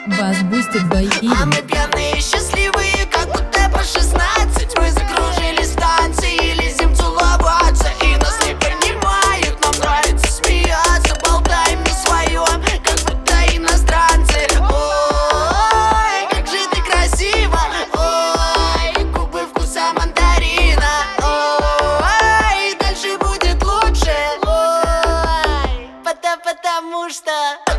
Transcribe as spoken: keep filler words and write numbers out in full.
Вас бустит бои. А мы пьяные, счастливые, как будто по шестнадцать. Мы закружились в танце и лезем целоваться. И нас не понимают, нам нравится смеяться. Болтаем на своем, как будто иностранцы. Ой, как же ты красива. Ой, губы вкуса мандарина. Ой, дальше будет лучше. Ой, потому, потому что